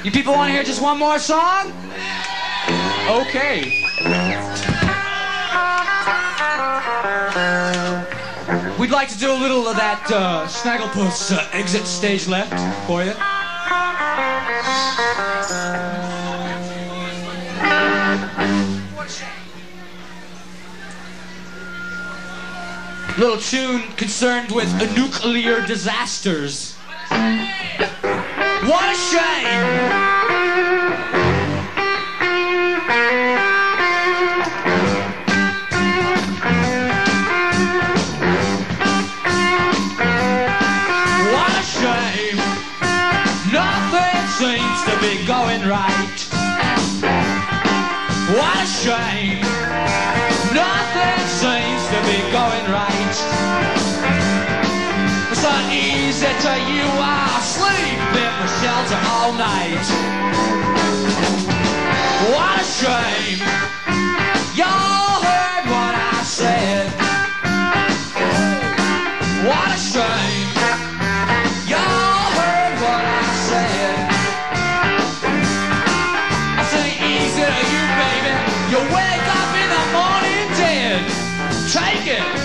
You people want to hear just one more song? Okay. We'd like to do a little of that Snagglepuss exit stage left for you. Little tune concerned with nuclear disasters. What a shame! Seems to be going right. What a shame. Nothing seems to be going right. It's so easy to you are sleep in the shelter all night. What a shame. Y'all heard what I said. What a shame. You wake up in the morning dead. Take it.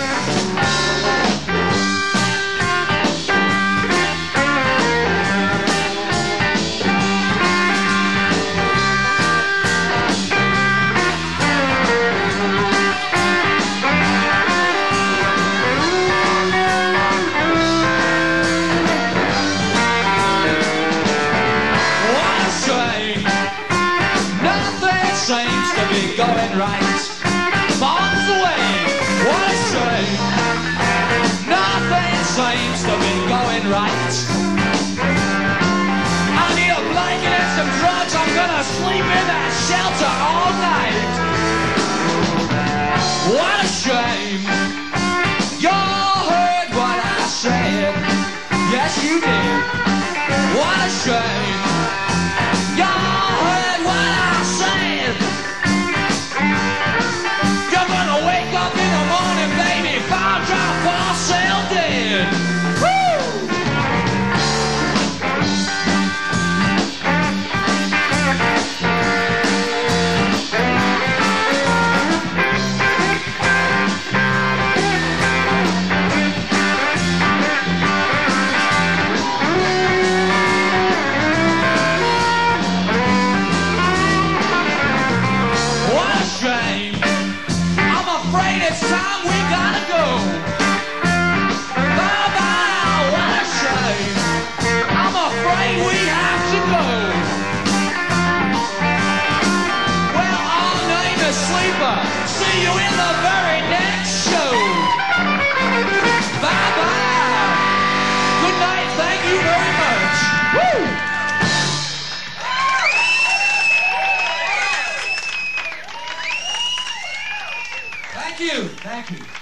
What a shame. Nothing seems to be going right. Bombs away. What a shame. Nothing seems to be going right. I need a blanket and some drugs. I'm gonna sleep in that shelter all night. What a shame. Y'all heard what I said. Yes, you did. What a shame. Y'all heard what I said. You're gonna wake up in the morning, baby, found your parcel dead. Woo! What a shame. I'm afraid it's time we gotta go. Bye-bye, what a shame. I'm afraid we have to go. Well, I'll name the sleeper. See you in the very next show. Bye-bye. Good night, thank you very much. Woo! Thank you. Thank you.